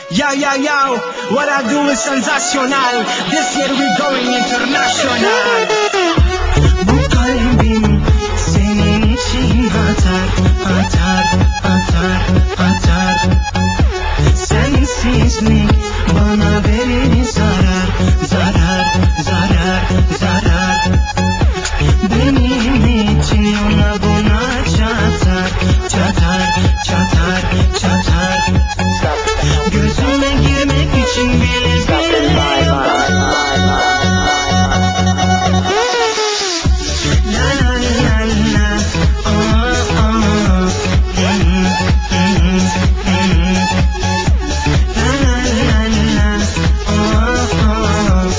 Yo yo yo, what I do is sensational. This year we going international. Bu kalbim senin için atar, atar, atar, atar. Sensizlik bana verir zarar, zarar, zarar, zarar. Benim için ona buna çatar, çatar, çatar, çatar. Gözüme girmek için bile bile yapar. La la la la, oh oh, la la la, oh oh,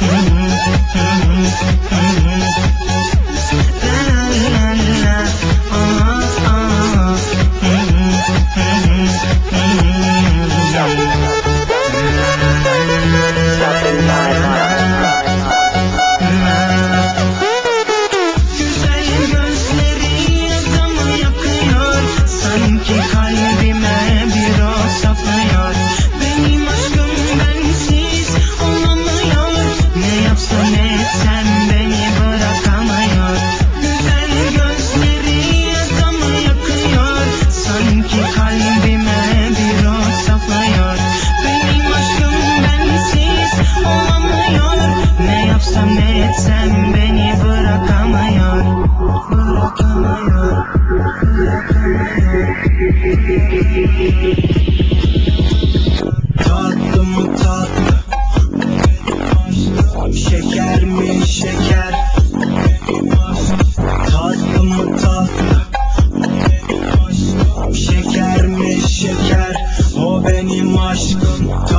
güzel gözleri adamı yakıyor, sanki kalbime bir o saplıyor. Benim aşkım bensiz olamıyor, ne yapsam etsem beni bırakamıyor. Güzel gözleri adamı yakıyor, sanki kalbime bir o saplıyor. Benim aşkım bensiz olamıyor, ne yapsam ne etsem beni bırakamıyor. Bırakamıyor, bırakamıyor. Tatlı mı tatlı, şeker mi şeker, tatlı mı tatlı, şeker mi şeker, o benim aşkım.